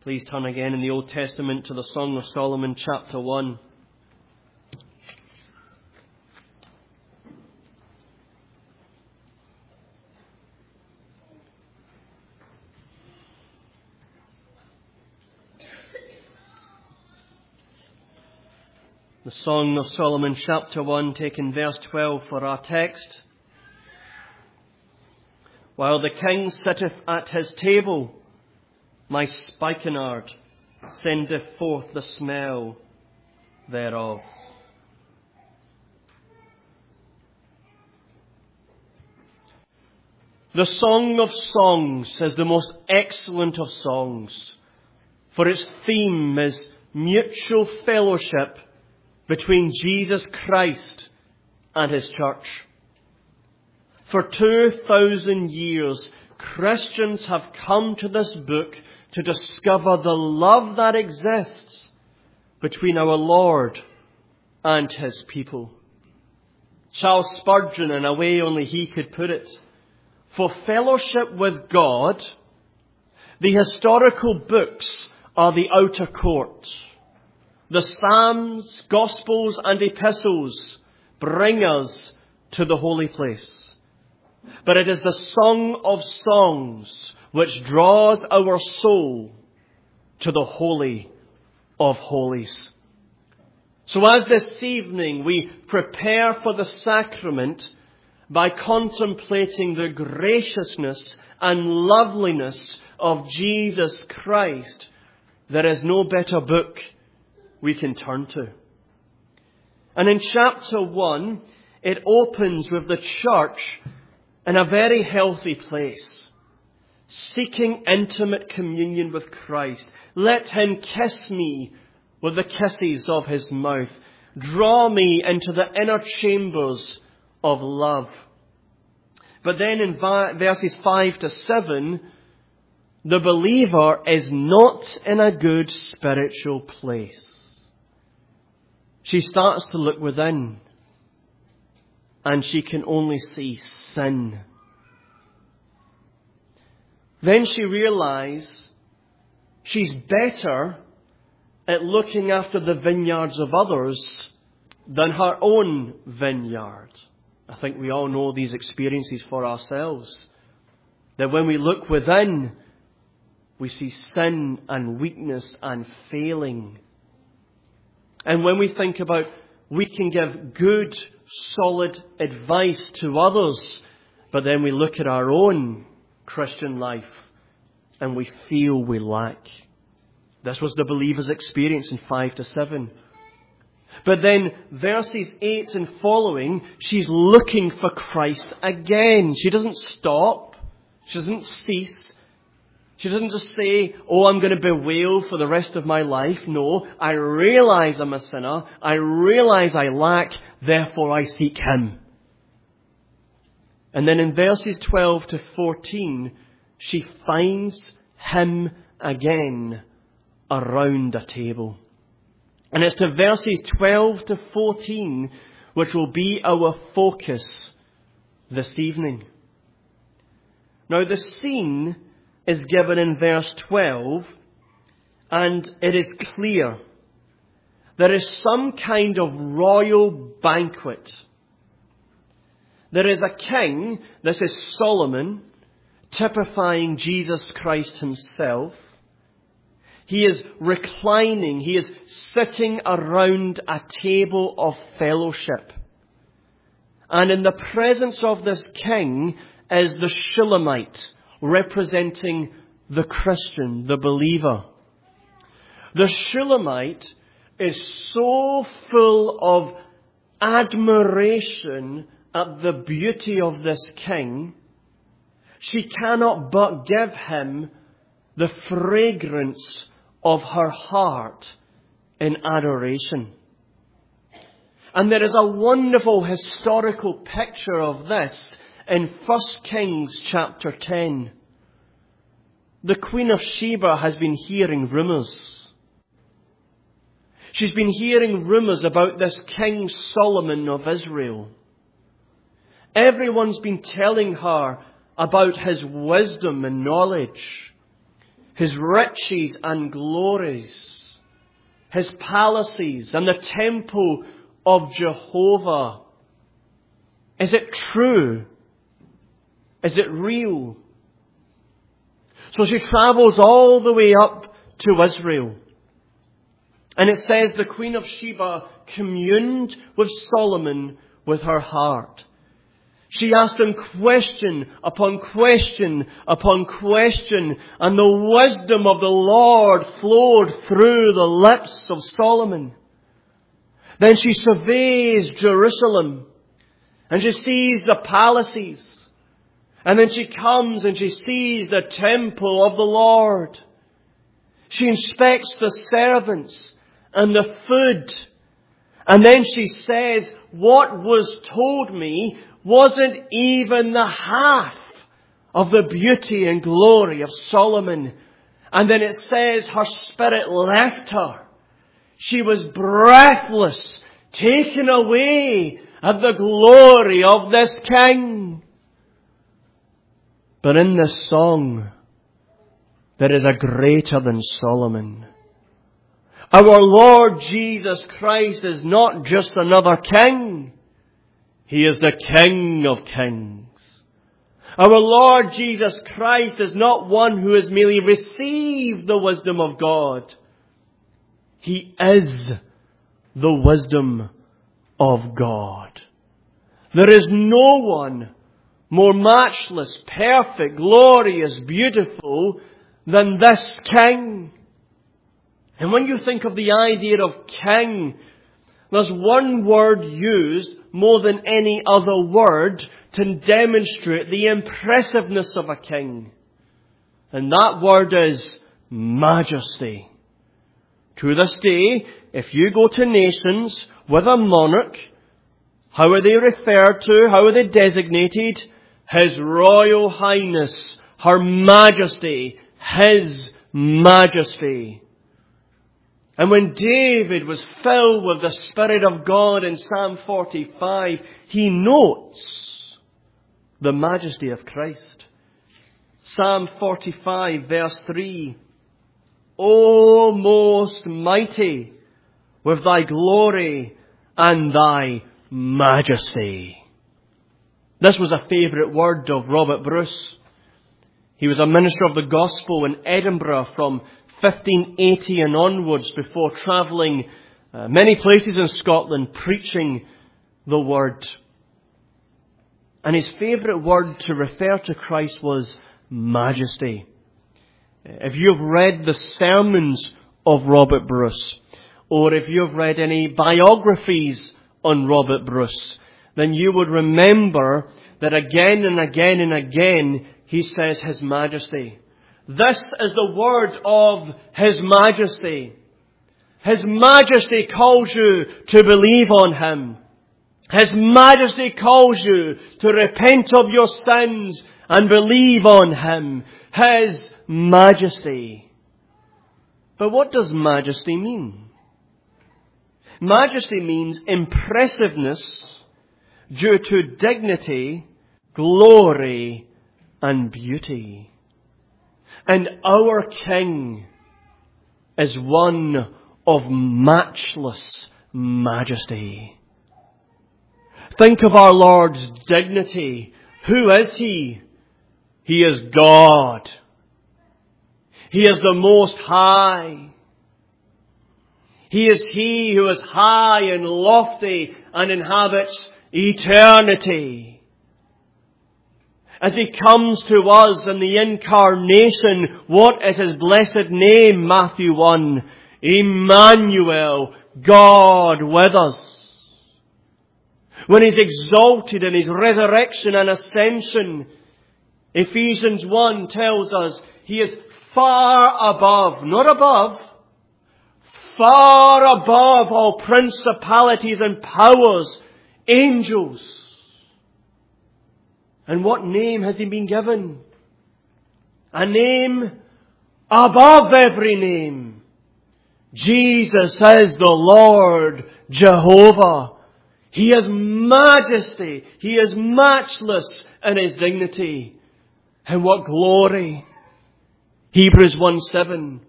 Please turn again in the Old Testament to the Song of Solomon, chapter 1. The Song of Solomon, chapter 1, taking verse 12 for our text. While the king sitteth at his table, my spikenard sendeth forth the smell thereof. The Song of Songs is the most excellent of songs, for its theme is mutual fellowship between Jesus Christ and His church. For 2,000 years, Christians have come to this book to discover the love that exists between our Lord and His people. Charles Spurgeon, in a way only he could put it, for fellowship with God, the historical books are the outer court. The Psalms, Gospels and Epistles bring us to the holy place. But it is the Song of Songs which draws our soul to the Holy of Holies. So as this evening we prepare for the sacrament by contemplating the graciousness and loveliness of Jesus Christ, there is no better book we can turn to. And in chapter 1, it opens with the church in a very healthy place, seeking intimate communion with Christ. Let Him kiss me with the kisses of His mouth. Draw me into the inner chambers of love. But then in verses 5 to 7, the believer is not in a good spiritual place. She starts to look within, and she can only see sin. Then she realizes she's better at looking after the vineyards of others than her own vineyard. I think we all know these experiences for ourselves. That when we look within, we see sin and weakness and failing. And when we think about we can give good, solid advice to others, but then we look at our own Christian life and we feel we lack. This was the believer's experience in 5 to 7. But then verses 8 and following, she's looking for Christ again. She doesn't stop. She doesn't cease. She doesn't just say, oh, I'm going to bewail for the rest of my life. No, I realize I'm a sinner. I realize I lack. Therefore, I seek Him. And then in verses 12 to 14, she finds Him again around a table. And it's to verses 12 to 14 which will be our focus this evening. Now, the scene is given in verse 12, and it is clear there is some kind of royal banquet. There is a king, this is Solomon, typifying Jesus Christ Himself. He is reclining, he is sitting around a table of fellowship. And in the presence of this king is the Shulamite, representing the Christian, the believer. The Shulamite is so full of admiration at the beauty of this king, she cannot but give him the fragrance of her heart in adoration. And there is a wonderful historical picture of this in 1 Kings chapter 10. The Queen of Sheba has been hearing rumours. She's been hearing rumours about this King Solomon of Israel. Everyone's been telling her about his wisdom and knowledge, His riches and glories, His palaces and the temple of Jehovah. Is it true? Is it real? So she travels all the way up to Israel. And it says the Queen of Sheba communed with Solomon with her heart. She asked him question upon question upon question, and the wisdom of the Lord flowed through the lips of Solomon. Then she surveys Jerusalem, and she sees the palaces, and then she comes and she sees the temple of the Lord. She inspects the servants and the food, and then she says, what was told me wasn't even the half of the beauty and glory of Solomon. And then it says her spirit left her. She was breathless, taken away at the glory of this king. But in this song, there is a greater than Solomon. Our Lord Jesus Christ is not just another king. He is the King of Kings. Our Lord Jesus Christ is not one who has merely received the wisdom of God. He is the wisdom of God. There is no one more matchless, perfect, glorious, beautiful than this King. And when you think of the idea of king, there's one word used more than any other word to demonstrate the impressiveness of a king. And that word is majesty. To this day, if you go to nations with a monarch, how are they referred to? How are they designated? His Royal Highness, Her Majesty, His Majesty. And when David was filled with the Spirit of God in Psalm 45, he notes the majesty of Christ. Psalm 45 verse 3. O most mighty, with thy glory and thy majesty. This was a favourite word of Robert Bruce. He was a minister of the gospel in Edinburgh from 1580 and onwards, before travelling many places in Scotland preaching the word. And his favourite word to refer to Christ was majesty. If you've read the sermons of Robert Bruce, or if you've read any biographies on Robert Bruce, then you would remember that again and again and again he says His Majesty. This is the word of His Majesty. His Majesty calls you to believe on Him. His Majesty calls you to repent of your sins and believe on Him. His Majesty. But what does majesty mean? Majesty means impressiveness due to dignity, glory, and beauty. And our King is one of matchless majesty. Think of our Lord's dignity. Who is He? He is God. He is the Most High. He is He who is high and lofty and inhabits eternity. As He comes to us in the incarnation, what is His blessed name? Matthew 1. Emmanuel, God with us. When He's exalted in His resurrection and ascension, Ephesians 1 tells us He is far above, not above, far above all principalities and powers, angels. And what name has He been given? A name above every name. Jesus is the Lord Jehovah. He is majesty. He is matchless in His dignity. And what glory. Hebrews 1:7.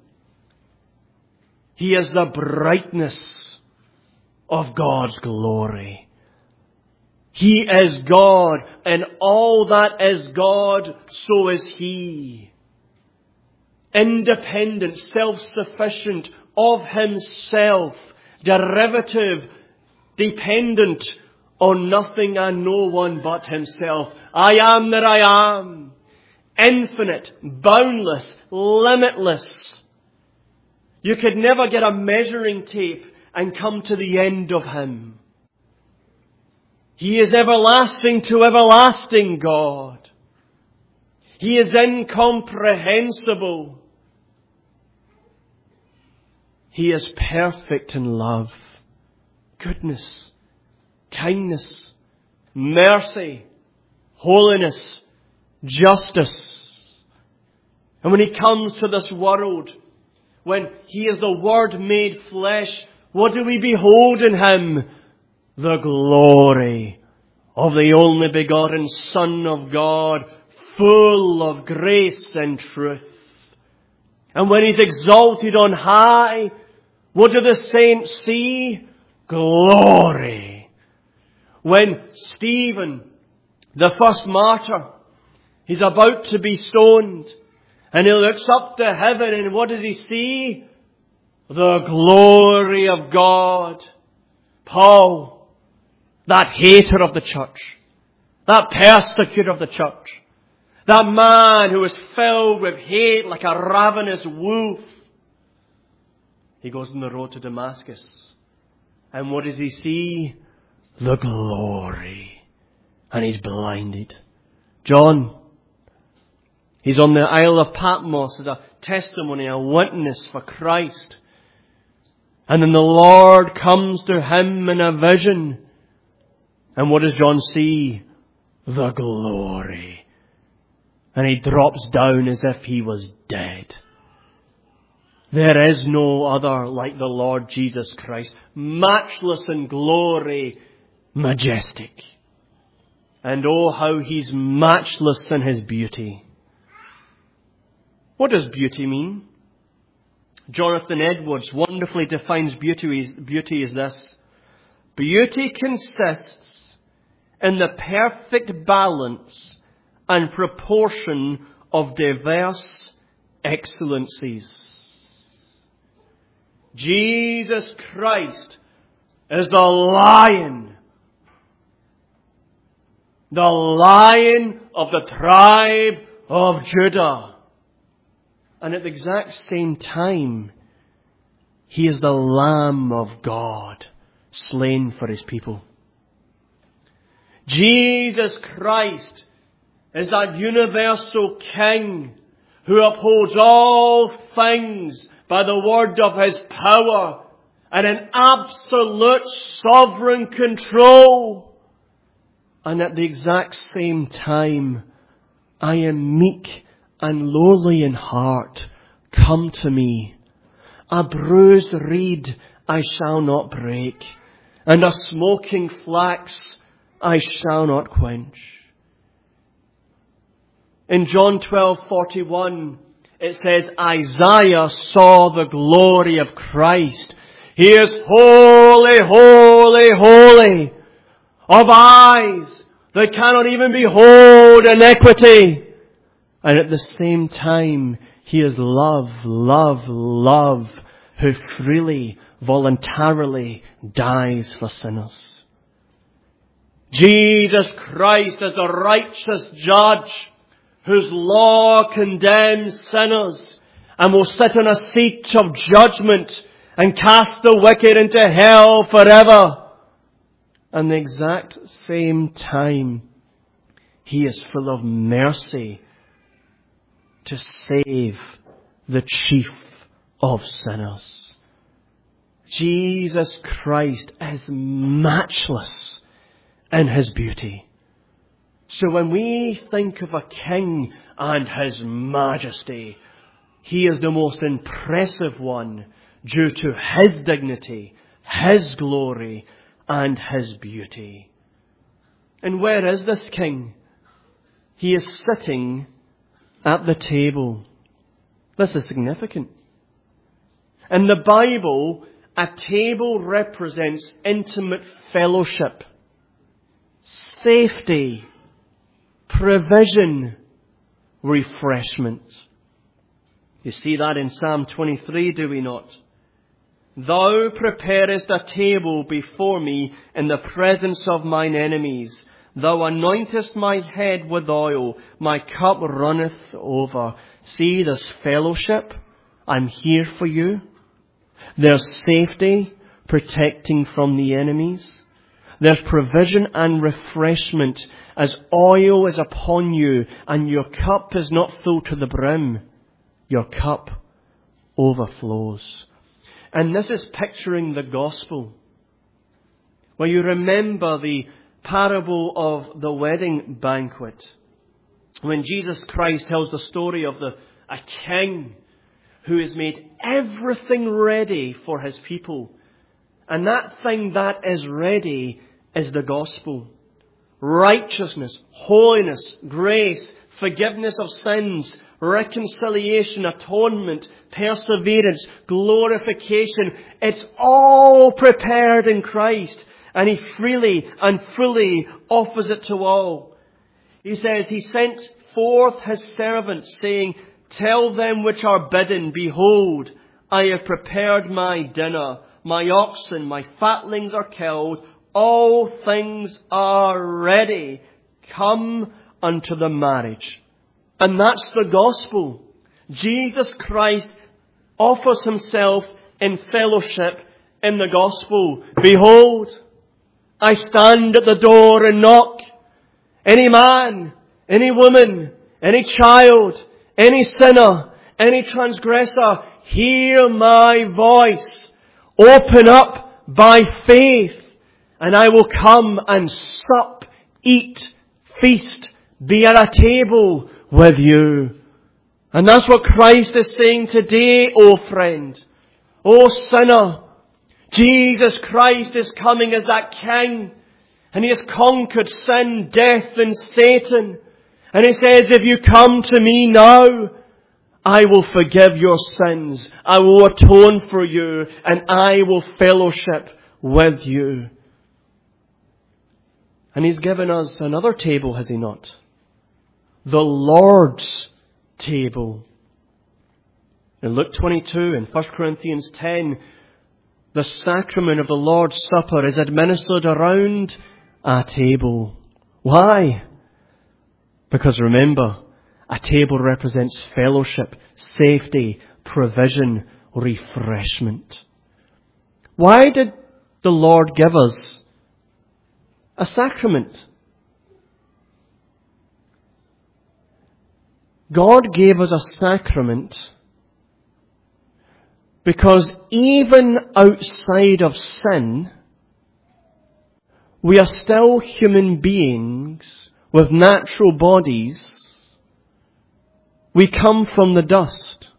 He is the brightness of God's glory. He is God, and all that is God, so is He. Independent, self-sufficient of Himself, derivative, dependent on nothing and no one but Himself. I am that I am. Infinite, boundless, limitless. You could never get a measuring tape and come to the end of Him. He is everlasting to everlasting God. He is incomprehensible. He is perfect in love, goodness, kindness, mercy, holiness, justice. And when He comes to this world, when He is the Word made flesh, what do we behold in Him? The glory of the only begotten Son of God, full of grace and truth. And when He's exalted on high, what do the saints see? Glory. When Stephen, the first martyr, he's about to be stoned, and he looks up to heaven, and what does he see? The glory of God. Paul, that hater of the church, that persecutor of the church, that man who was filled with hate like a ravenous wolf, he goes on the road to Damascus. And what does he see? The glory. And he's blinded. John, he's on the Isle of Patmos as a testimony, a witness for Christ. And then the Lord comes to him in a vision. And what does John see? The glory. And he drops down as if he was dead. There is no other like the Lord Jesus Christ. Matchless in glory, majestic. And oh, how He's matchless in His beauty. What does beauty mean? Jonathan Edwards wonderfully defines beauty as this. Beauty consists in the perfect balance and proportion of diverse excellencies. Jesus Christ is the Lion of the tribe of Judah. And at the exact same time, He is the Lamb of God, slain for His people. Jesus Christ is that universal King who upholds all things by the word of His power and in absolute sovereign control. And at the exact same time, I am meek and lowly in heart. Come to me. A bruised reed I shall not break, and a smoking flax I shall not quench. In John 12:41, it says, Isaiah saw the glory of Christ. He is holy, holy, holy, of eyes that cannot even behold iniquity. And at the same time, He is love, love, love, who freely, voluntarily dies for sinners. Jesus Christ is the righteous judge whose law condemns sinners and will sit on a seat of judgment and cast the wicked into hell forever. And the exact same time, He is full of mercy to save the chief of sinners. Jesus Christ is matchless in His beauty. So when we think of a king and His majesty, He is the most impressive one due to His dignity, His glory, and His beauty. And where is this king? He is sitting at the table. This is significant. In the Bible, a table represents intimate fellowship, safety, provision, refreshment. You see that in Psalm 23, do we not? Thou preparest a table before me in the presence of mine enemies. Thou anointest my head with oil, my cup runneth over. See, there's fellowship. I'm here for you. There's safety, protecting from the enemies. There's provision and refreshment as oil is upon you and your cup is not full to the brim. Your cup overflows. And this is picturing the gospel. Well, you remember the parable of the wedding banquet, when Jesus Christ tells the story of a king who has made everything ready for his people. And that thing that is ready is the gospel. Righteousness, holiness, grace, forgiveness of sins, reconciliation, atonement, perseverance, glorification. It's all prepared in Christ. And He freely and fully offers it to all. He says, He sent forth His servants, saying, Tell them which are bidden, behold, I have prepared my dinner. My oxen, my fatlings are killed. All things are ready. Come unto the marriage. And that's the gospel. Jesus Christ offers Himself in fellowship in the gospel. Behold, I stand at the door and knock. Any man, any woman, any child, any sinner, any transgressor, hear my voice. Open up by faith, and I will come and sup, eat, feast, be at a table with you. And that's what Christ is saying today, O friend, O sinner. Jesus Christ is coming as that King, and He has conquered sin, death and Satan. And He says, if you come to me now, I will forgive your sins, I will atone for you, and I will fellowship with you. And He's given us another table, has He not? The Lord's table. In Luke 22 and 1 Corinthians 10, the sacrament of the Lord's Supper is administered around a table. Why? Because remember, a table represents fellowship, safety, provision, refreshment. Why did the Lord give us a sacrament? God gave us a sacrament because even outside of sin, we are still human beings with natural bodies. We come from the dust.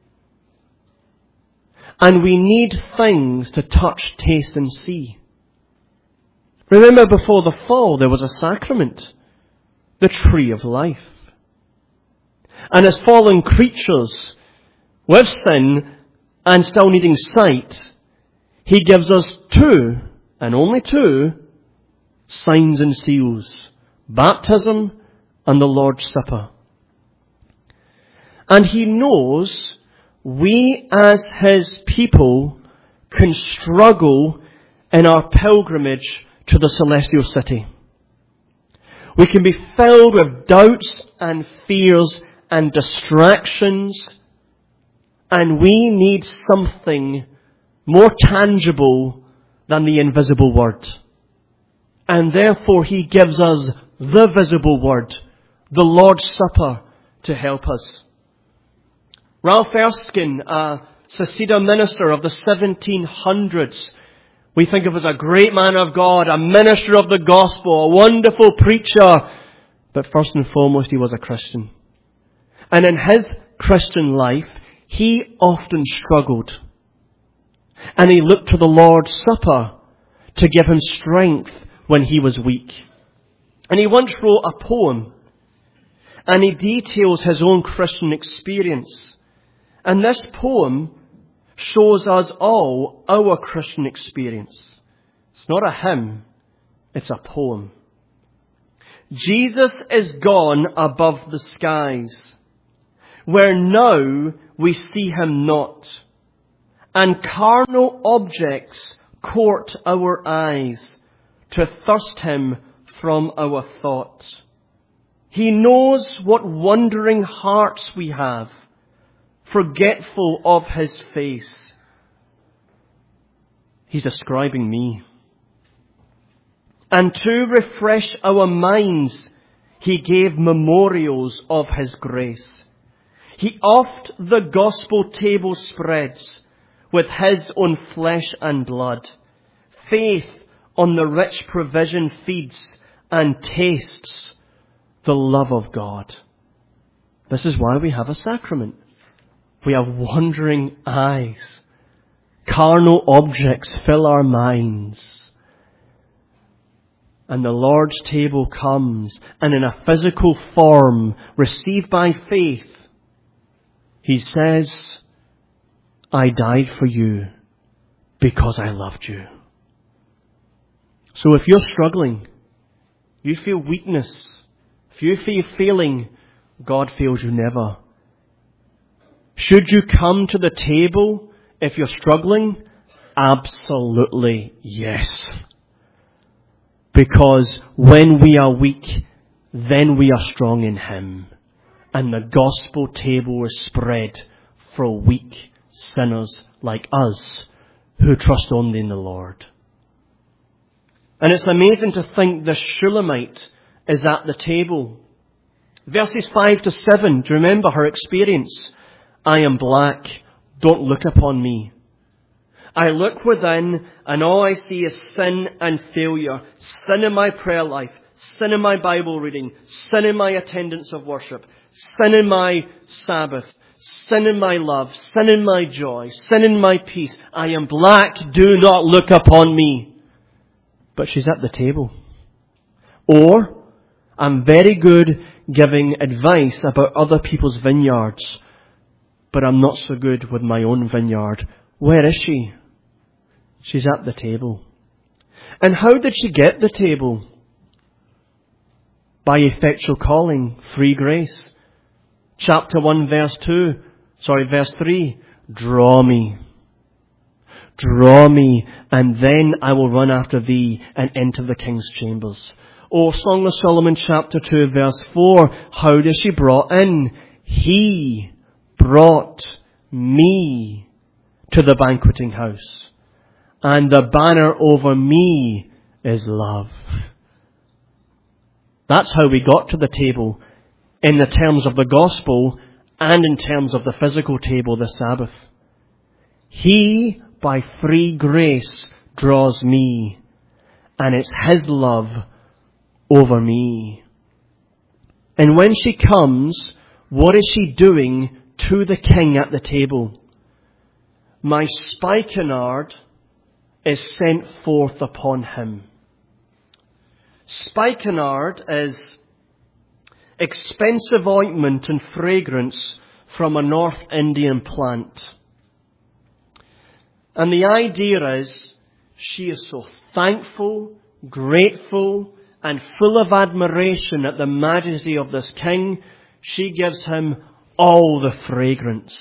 And we need things to touch, taste and see. Remember, before the fall, there was a sacrament, the tree of life. And as fallen creatures with sin and still needing sight, He gives us two, and only two, signs and seals. Baptism and the Lord's Supper. And He knows we as His people can struggle in our pilgrimage to the celestial city. We can be filled with doubts and fears and distractions, and we need something more tangible than the invisible Word. And therefore He gives us the visible Word, the Lord's Supper, to help us. Ralph Erskine, a Seceda minister of the 1700s, we think of as a great man of God, a minister of the gospel, a wonderful preacher, but first and foremost he was a Christian. And in his Christian life, he often struggled. And he looked to the Lord's Supper to give him strength when he was weak. And he once wrote a poem, and he details his own Christian experience. And this poem shows us all our Christian experience. It's not a hymn, it's a poem. Jesus is gone above the skies, where now we see him not, and carnal objects court our eyes to thirst him from our thoughts. He knows what wondering hearts we have, forgetful of his face. He's describing me. And to refresh our minds, he gave memorials of his grace. He oft the gospel table spreads with his own flesh and blood. Faith on the rich provision feeds and tastes the love of God. This is why we have a sacrament. We have wandering eyes. Carnal objects fill our minds. And the Lord's table comes, and in a physical form, received by faith, he says, I died for you because I loved you. So if you're struggling, you feel weakness, if you feel failing, God fails you never. Should you come to the table if you're struggling? Absolutely yes. Because when we are weak, then we are strong in him. And the gospel table is spread for weak sinners like us who trust only in the Lord. And it's amazing to think the Shulamite is at the table. Verses 5 to 7, do you remember her experience? I am black, don't look upon me. I look within and all I see is sin and failure. Sin in my prayer life, sin in my Bible reading, sin in my attendance of worship, sin in my Sabbath, sin in my love, sin in my joy, sin in my peace. I am black, do not look upon me. But she's at the table. Or, I'm very good giving advice about other people's vineyards, but I'm not so good with my own vineyard. Where is she? She's at the table. And how did she get the table? By effectual calling, free grace. Chapter 1, verse 3. Draw me. Draw me, and then I will run after thee and enter the king's chambers. Or Song of Solomon, chapter 2, verse 4. How does she brought in? He brought me to the banqueting house. And the banner over me is love. That's how we got to the table in the terms of the gospel and in terms of the physical table, the Sabbath. He, by free grace, draws me, and it's his love over me. And when she comes, what is she doing to the king at the table? My spikenard is sent forth upon him. Spikenard is expensive ointment and fragrance from a North Indian plant. And the idea is, she is so thankful, grateful, and full of admiration at the majesty of this king, she gives him all the fragrance.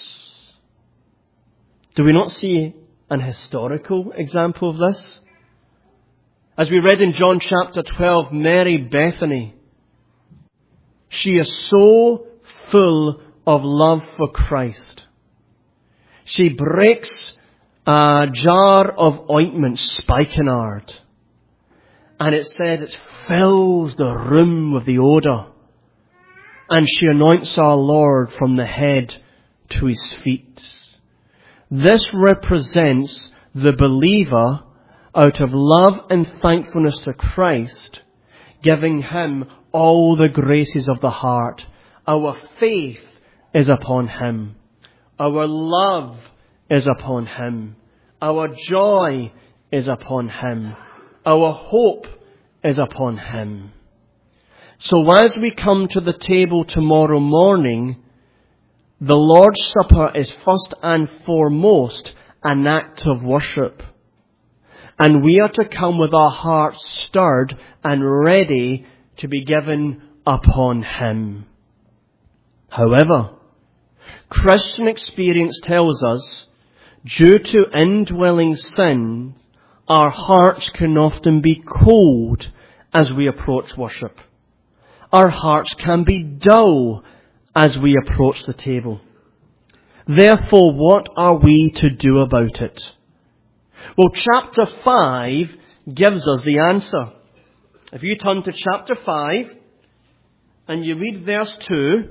Do we not see an historical example of this? As we read in John chapter 12, Mary Bethany, she is so full of love for Christ. She breaks a jar of ointment, spikenard, and it says it fills the room with the odour. And she anoints our Lord from the head to his feet. This represents the believer out of love and thankfulness to Christ, giving him all the graces of the heart. Our faith is upon him. Our love is upon him. Our joy is upon him. Our hope is upon him. So as we come to the table tomorrow morning, The Lord's Supper is first and foremost an act of worship. And we are to come with our hearts stirred and ready to be given upon Him. However, Christian experience tells us, due to indwelling sin, our hearts can often be cold as we approach worship. Our hearts can be dull as we approach the table. Therefore, what are we to do about it? Well, chapter 5 gives us the answer. If you turn to chapter 5 and you read verse 2,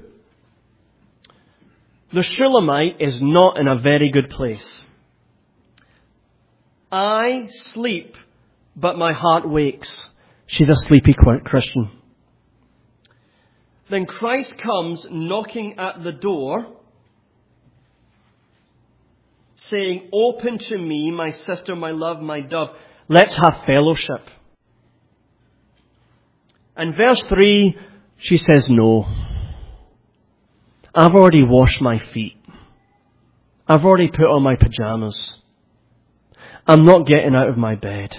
the Shulamite is not in a very good place. I sleep, but my heart wakes. She's a sleepy Christian. Then Christ comes knocking at the door, saying, "Open to me, my sister, my love, my dove. Let's have fellowship." And verse 3, she says, "No. I've already washed my feet. I've already put on my pajamas. I'm not getting out of my bed."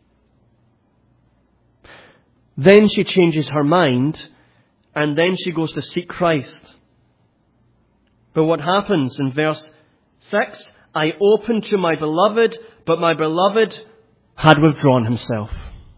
Then she changes her mind, and then she goes to seek Christ. But what happens in verse 6? I opened to my beloved, but my beloved had withdrawn himself.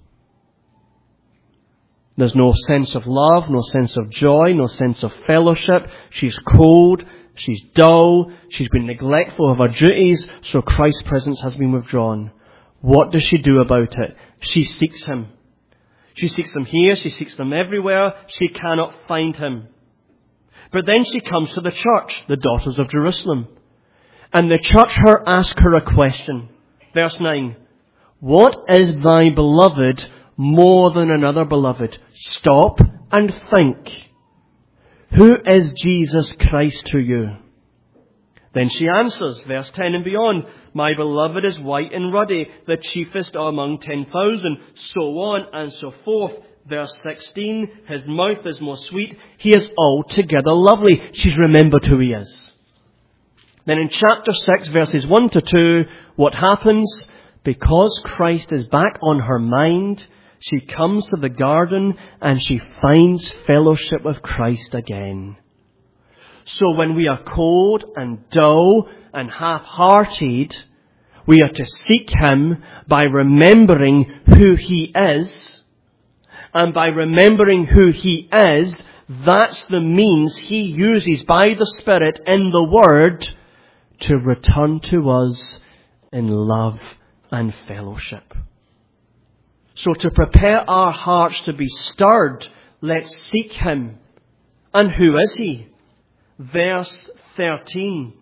There's no sense of love, no sense of joy, no sense of fellowship. She's cold, she's dull, she's been neglectful of her duties, so Christ's presence has been withdrawn. What does she do about it? She seeks Him. She seeks Him here, she seeks Him everywhere. She cannot find Him. But then she comes to the church, the daughters of Jerusalem. And the church ask her a question. Verse 9. What is thy beloved more than another beloved? Stop and think. Who is Jesus Christ to you? Then she answers, verse 10 and beyond, my beloved is white and ruddy, the chiefest among 10,000, so on and so forth. Verse 16, his mouth is more sweet, he is altogether lovely. She's remembered who he is. Then in chapter 6, verses 1 to 2, what happens? Because Christ is back on her mind, she comes to the garden and she finds fellowship with Christ again. So when we are cold and dull and half-hearted, we are to seek Him by remembering who He is. And by remembering who He is, that's the means He uses by the Spirit in the Word to return to us in love and fellowship. So to prepare our hearts to be stirred, let's seek Him. And who is He? Verse 13.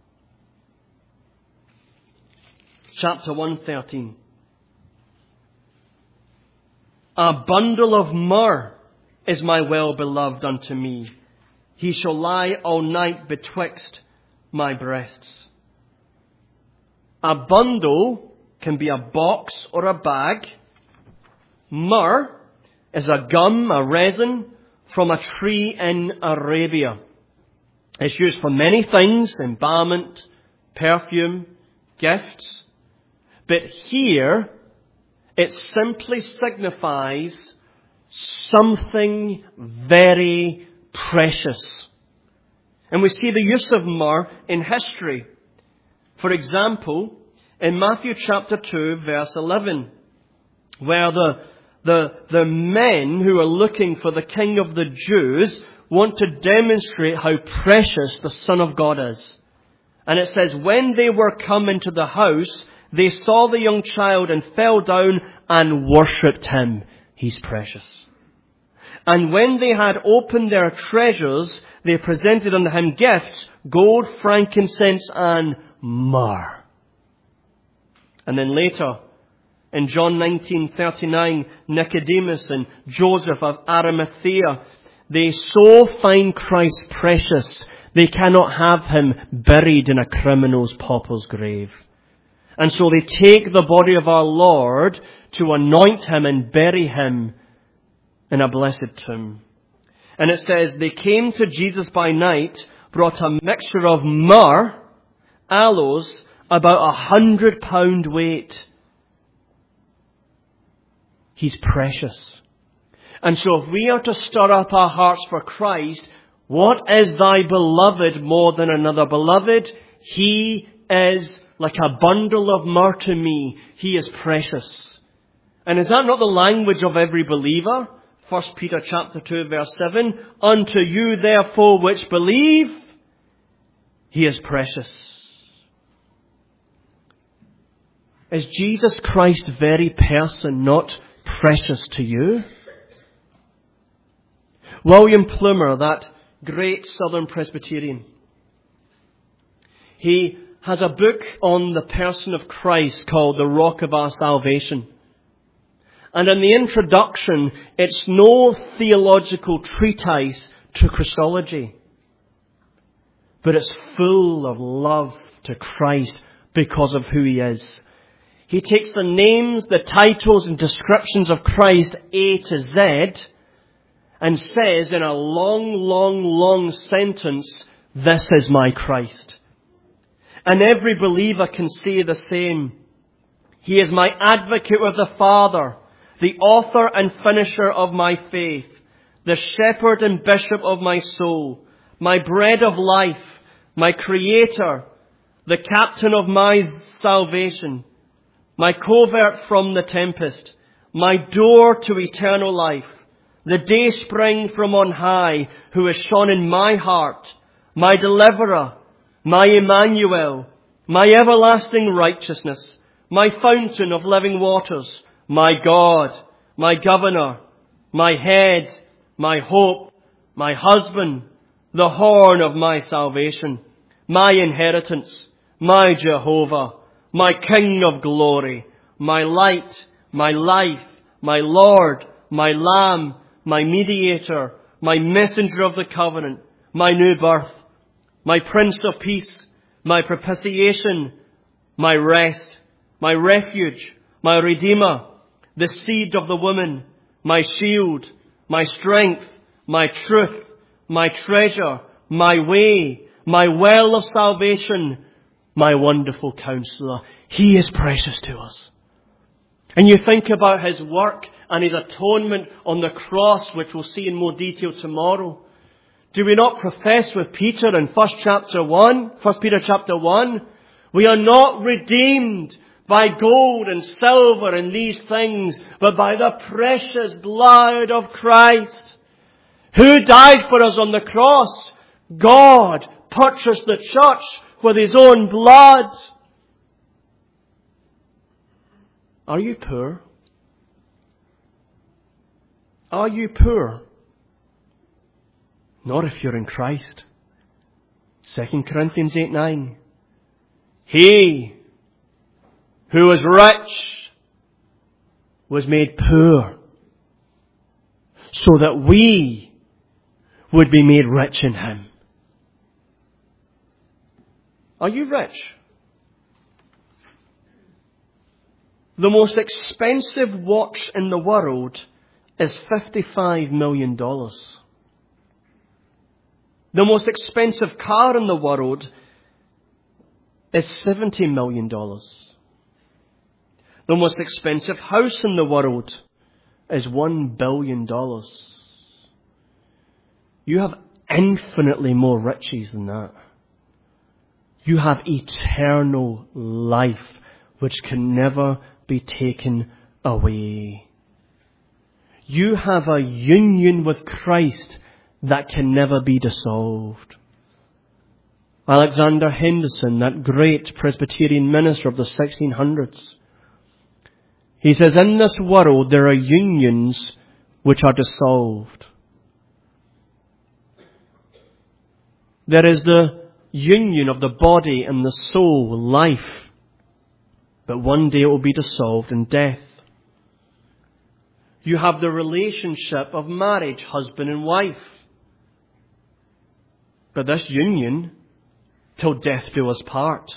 Chapter 1:13. A bundle of myrrh is my well-beloved unto me. He shall lie all night betwixt my breasts. A bundle can be a box or a bag. Myrrh is a gum, a resin from a tree in Arabia. It's used for many things, embalmment, perfume, gifts. But here, it simply signifies something very precious. And we see the use of myrrh in history. For example, in Matthew chapter 2, verse 11, where the men who are looking for the King of the Jews want to demonstrate how precious the Son of God is. And it says, when they were come into the house, they saw the young child and fell down and worshipped Him. He's precious. And when they had opened their treasures, they presented unto Him gifts, gold, frankincense, and myrrh. And then later, in John 19:39, Nicodemus and Joseph of Arimathea, they so find Christ precious, they cannot have Him buried in a criminal's pauper's grave. And so they take the body of our Lord to anoint Him and bury Him in a blessed tomb. And it says, they came to Jesus by night, brought a mixture of myrrh, aloes, about 100 pound weight. He's precious. And so if we are to stir up our hearts for Christ, what is thy beloved more than another? Beloved, he is like a bundle of myrrh to me. He is precious. And is that not the language of every believer? 1 Peter chapter 2 verse 7. Unto you therefore which believe, he is precious. Is Jesus Christ's very person not precious to you? William Plumer, that great Southern Presbyterian, he has a book on the person of Christ called The Rock of Our Salvation. And in the introduction, it's no theological treatise to Christology, but it's full of love to Christ because of who he is. He takes the names, the titles and descriptions of Christ A to Z and says in a long sentence, this is my Christ. And every believer can say the same. He is my advocate with the Father, the author and finisher of my faith, the shepherd and bishop of my soul, my bread of life, my creator, the captain of my salvation, my covert from the tempest, my door to eternal life, the day spring from on high, who is shone in my heart, my deliverer, my Emmanuel, my everlasting righteousness, my fountain of living waters, my God, my governor, my head, my hope, my husband, the horn of my salvation, my inheritance, my Jehovah, my King of glory, my light, my life, my Lord, my Lamb, my mediator, my messenger of the covenant, my new birth, my Prince of Peace, my propitiation, my rest, my refuge, my Redeemer, the seed of the woman, my shield, my strength, my truth, my treasure, my way, my well of salvation, my wonderful counselor. He is precious to us. And you think about his work and his atonement on the cross, which we'll see in more detail tomorrow. Do we not profess with Peter in 1 Peter chapter 1, we are not redeemed by gold and silver and these things, but by the precious blood of Christ, who died for us on the cross. God purchased the church with his own blood. Are you poor? Are you poor? Not if you're in Christ. 2 Corinthians 8:9. He who was rich was made poor so that we would be made rich in him. Are you rich? The most expensive watch in the world is $55 million. The most expensive car in the world is $70 million. The most expensive house in the world is $1 billion. You have infinitely more riches than that. You have eternal life which can never be taken away. You have a union with Christ that can never be dissolved. Alexander Henderson, that great Presbyterian minister of the 1600s, he says, in this world there are unions which are dissolved. There is the union of the body and the soul, life. But one day it will be dissolved in death. You have the relationship of marriage, husband and wife. But this union, till death do us part.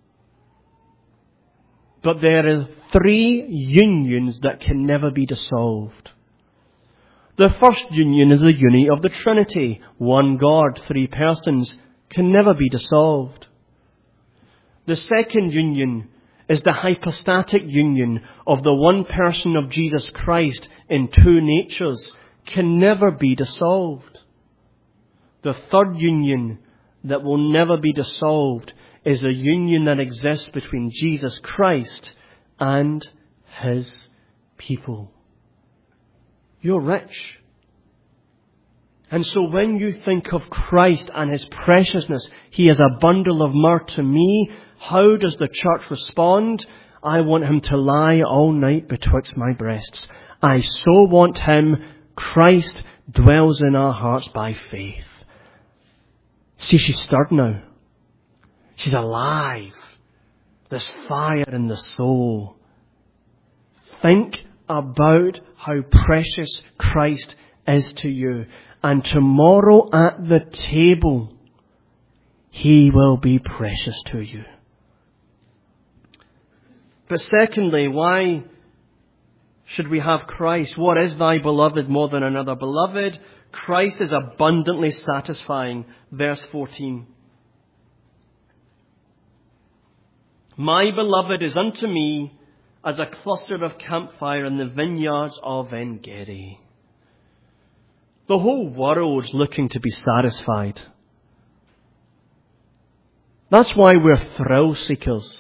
But there are 3 unions that can never be dissolved. The first union is the unity of the Trinity. One God, 3 persons, can never be dissolved. The second union is the hypostatic union of the one person of Jesus Christ in two natures, can never be dissolved. The third union that will never be dissolved is a union that exists between Jesus Christ and His people. You're rich. And so when you think of Christ and His preciousness, He is a bundle of myrrh to me. How does the church respond? I want Him to lie all night betwixt my breasts. I so want Him. Christ dwells in our hearts by faith. See, she's stirred now. She's alive. There's fire in the soul. Think about how precious Christ is to you. And tomorrow at the table, He will be precious to you. But secondly, why should we have Christ? What is thy beloved more than another? Beloved, Christ is abundantly satisfying. Verse 14. My beloved is unto me as a cluster of campfire in the vineyards of En-gedi. The whole world's looking to be satisfied. That's why we're thrill seekers.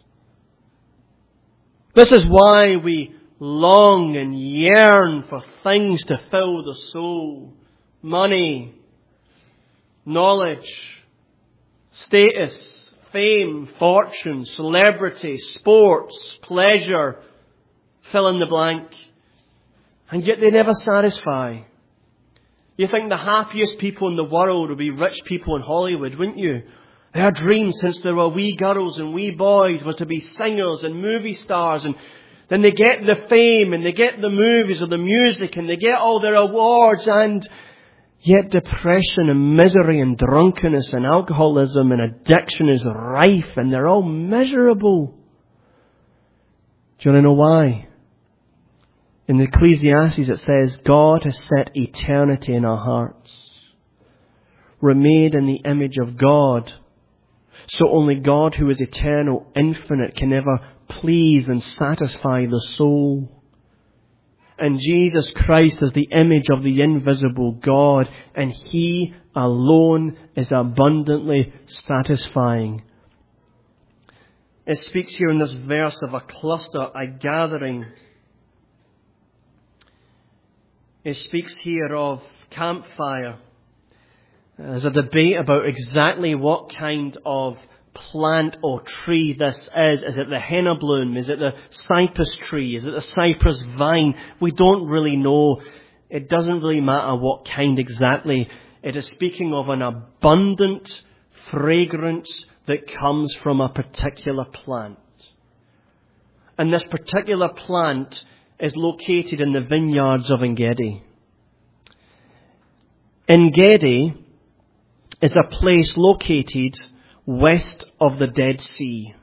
This is why we long and yearn for things to fill the soul. Money, knowledge, status, fame, fortune, celebrity, sports, pleasure, fill in the blank. And yet they never satisfy. You think the happiest people in the world would be rich people in Hollywood, wouldn't you? Their dream since they were wee girls and wee boys was to be singers and movie stars, and then they get the fame and they get the movies or the music and they get all their awards, and yet depression and misery and drunkenness and alcoholism and addiction is rife and they're all miserable. Do you want to know why? In Ecclesiastes it says, God has set eternity in our hearts. We're made in the image of God. So only God, who is eternal, infinite, can ever please and satisfy the soul. And Jesus Christ is the image of the invisible God, and He alone is abundantly satisfying. It speaks here in this verse of a cluster, a gathering. It speaks here of campfire. There's a debate about exactly what kind of plant or tree this is. Is it the henna bloom? Is it the cypress tree? Is it the cypress vine? We don't really know. It doesn't really matter what kind exactly. It is speaking of an abundant fragrance that comes from a particular plant. And this particular plant is located in the vineyards of En-gedi. En-gedi is a place located west of the Dead Sea.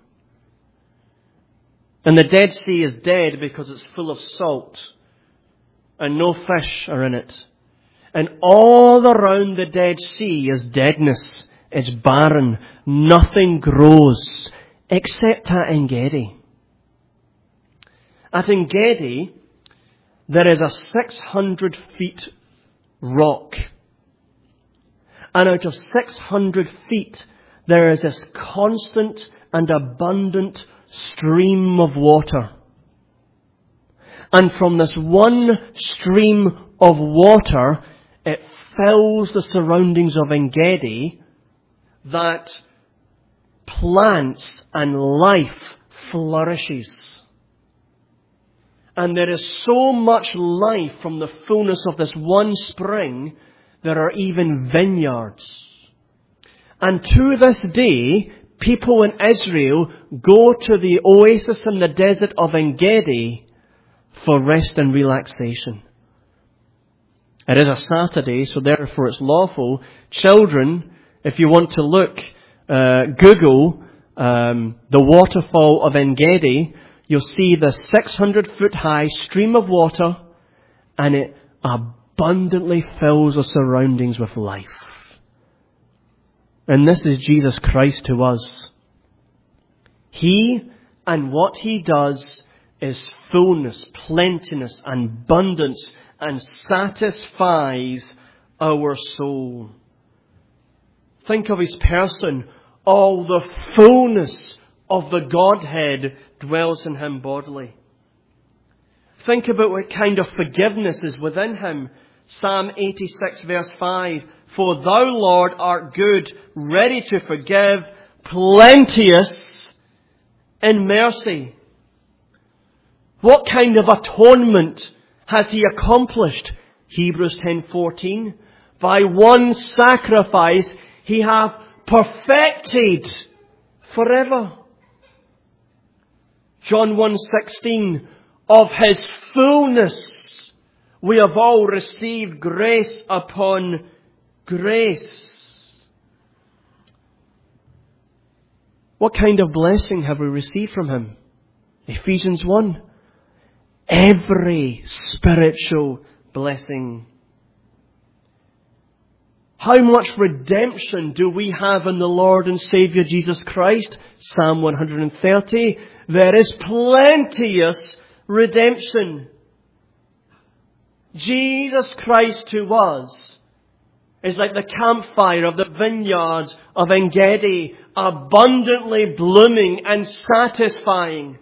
And the Dead Sea is dead because it's full of salt and no fish are in it. And all around the Dead Sea is deadness. It's barren. Nothing grows except at En-gedi. At En-gedi, there is a 600 feet rock. And out of 600 feet, there is this constant and abundant stream of water. And from this one stream of water, it fills the surroundings of En-gedi, that plants and life flourishes. And there is so much life from the fullness of this one spring, there are even vineyards. And to this day, people in Israel go to the oasis in the desert of En-gedi for rest and relaxation. It is a Saturday, so therefore it's lawful. Children, if you want to look, Google the waterfall of En-gedi, you'll see the 600-foot high stream of water, and it abundantly fills the surroundings with life. And this is Jesus Christ to us. He and what He does is fullness, plentiness, and abundance, and satisfies our soul. Think of His person. All the fullness of the Godhead dwells in Him bodily. Think about what kind of forgiveness is within Him. Psalm 86 verse 5. For Thou, Lord, art good, ready to forgive, plenteous in mercy. What kind of atonement has He accomplished? Hebrews 10:14. By one sacrifice He hath perfected forever. John 1:16. Of His fullness we have all received grace upon grace. What kind of blessing have we received from Him? Ephesians 1. Every spiritual blessing. How much redemption do we have in the Lord and Saviour Jesus Christ? Psalm 130. There is plenteous redemption. Jesus Christ to us is like the campfire of the vineyards of En-Gedi, abundantly blooming and satisfying.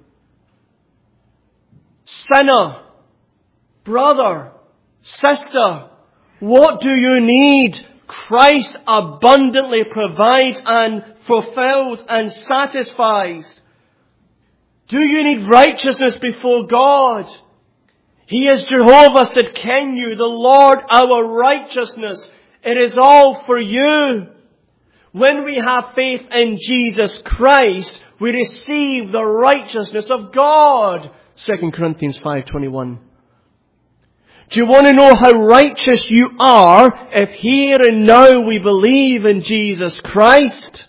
Sinner, brother, sister, what do you need? Christ abundantly provides and fulfills and satisfies. Do you need righteousness before God? He is Jehovah Tsidkenu, the Lord our righteousness. It is all for you. When we have faith in Jesus Christ, we receive the righteousness of God. 2 Corinthians 5:21. Do you want to know how righteous you are if here and now we believe in Jesus Christ?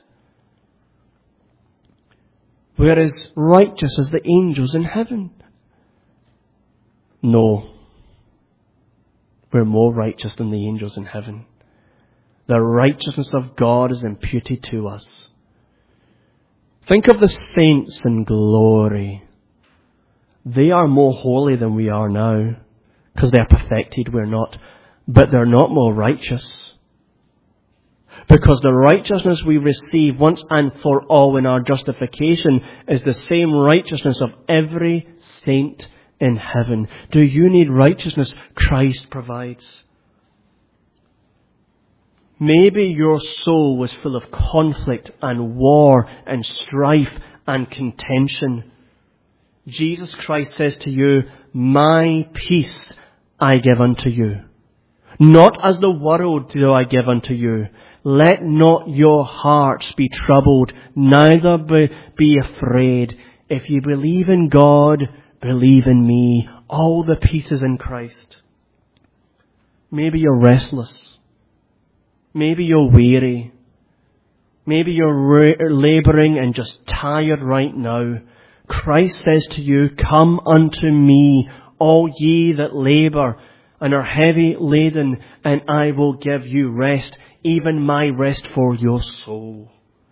We're as righteous as the angels in heaven. No. We're more righteous than the angels in heaven. The righteousness of God is imputed to us. Think of the saints in glory. They are more holy than we are now. Because they're perfected, we're not. But they're not more righteous. Because the righteousness we receive once and for all in our justification is the same righteousness of every saint in heaven. Do you need righteousness? Christ provides. Maybe your soul was full of conflict and war and strife and contention. Jesus Christ says to you, my peace I give unto you. Not as the world do I give unto you. Let not your hearts be troubled, neither be afraid. If you believe in God, believe in me. All the peace is in Christ. Maybe you're restless. Maybe you're weary. Maybe you're laboring and just tired right now. Christ says to you, come unto me, all ye that labor and are heavy laden, and I will give you rest, even my rest for your soul.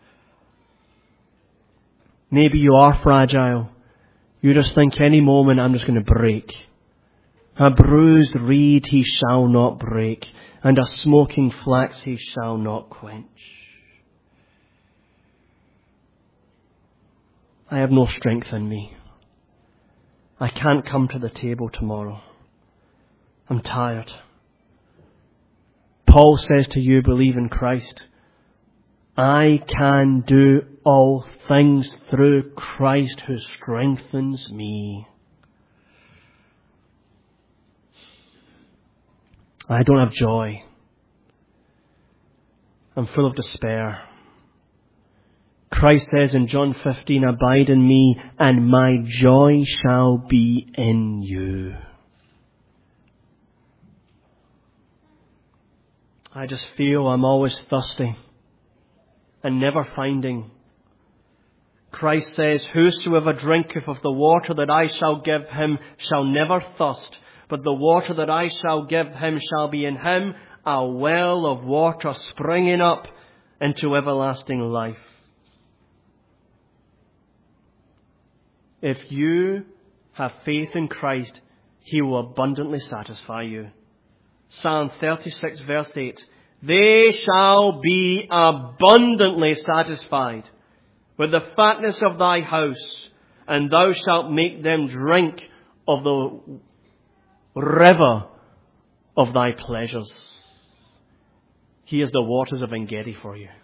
Maybe you are fragile. You just think any moment I'm just going to break. A bruised reed he shall not break, and a smoking flax he shall not quench. I have no strength in me. I can't come to the table tomorrow. I'm tired. Paul says to you, believe in Christ. I can do all things through Christ who strengthens me. I don't have joy. I'm full of despair. Christ says in John 15, abide in me, and my joy shall be in you. I just feel I'm always thirsty and never finding. Christ says, whosoever drinketh of the water that I shall give him shall never thirst, but the water that I shall give him shall be in him a well of water springing up into everlasting life. If you have faith in Christ, He will abundantly satisfy you. Psalm 36 verse 8. They shall be abundantly satisfied with the fatness of thy house, and thou shalt make them drink of the river of thy pleasures. He is the waters of Engedi for you.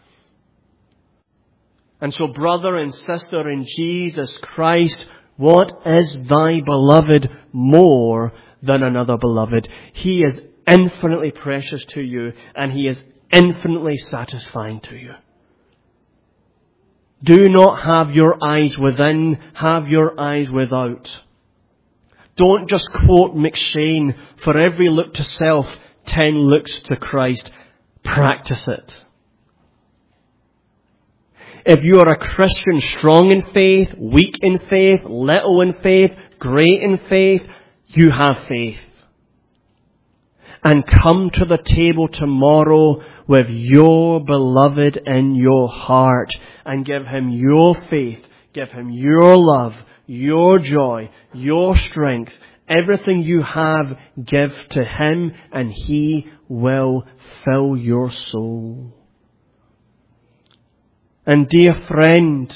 And so, brother and sister in Jesus Christ, what is thy beloved more than another beloved? He is infinitely precious to you, and He is infinitely satisfying to you. Do not have your eyes within, have your eyes without. Don't just quote McShane, for every look to self, 10 looks to Christ. Practice it. If you are a Christian strong in faith, weak in faith, little in faith, great in faith, you have faith. And come to the table tomorrow with your beloved in your heart and give Him your faith, give Him your love, your joy, your strength. Everything you have, give to Him, and He will fill your soul. And dear friend,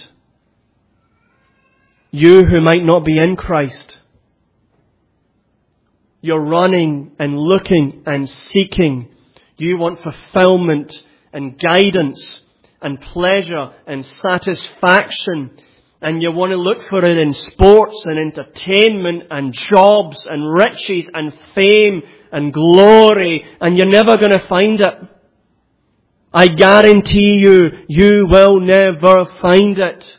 you who might not be in Christ, you're running and looking and seeking. You want fulfillment and guidance and pleasure and satisfaction. And you want to look for it in sports and entertainment and jobs and riches and fame and glory. And you're never going to find it. I guarantee you, you will never find it.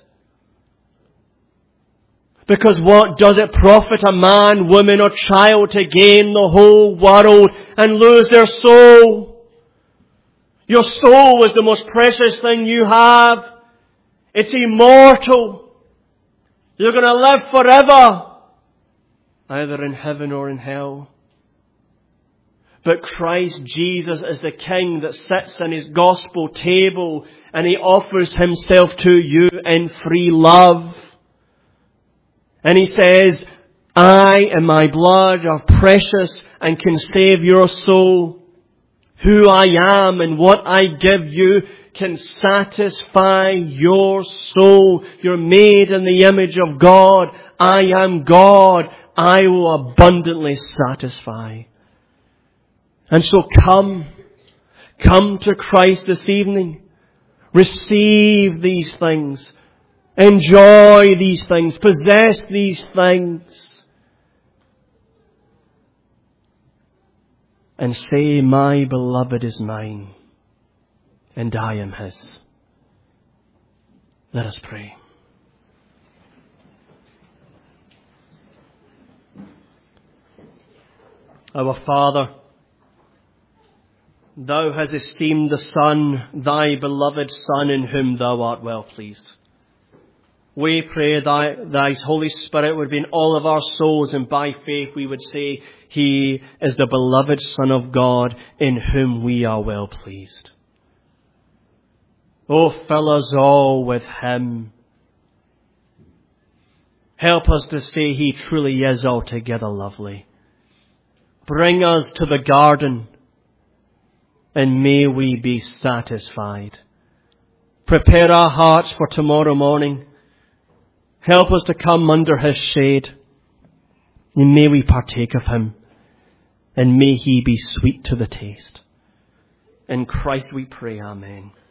Because what does it profit a man, woman or child to gain the whole world and lose their soul? Your soul is the most precious thing you have. It's immortal. You're going to live forever, either in heaven or in hell. But Christ Jesus is the King that sits on His gospel table, and He offers Himself to you in free love. And He says, I and my blood are precious and can save your soul. Who I am and what I give you can satisfy your soul. You're made in the image of God. I am God. I will abundantly satisfy. And so come to Christ this evening. Receive these things. Enjoy these things. Possess these things. And say, my beloved is mine, and I am His. Let us pray. Our Father, Thou hast esteemed the Son, Thy beloved Son, in whom Thou art well pleased. We pray Thy Holy Spirit would be in all of our souls, and by faith we would say, He is the beloved Son of God in whom we are well pleased. Oh, fill us all with Him. Help us to say He truly is altogether lovely. Bring us to the garden, and may we be satisfied. Prepare our hearts for tomorrow morning. Help us to come under His shade. And may we partake of Him. And may He be sweet to the taste. In Christ we pray, amen.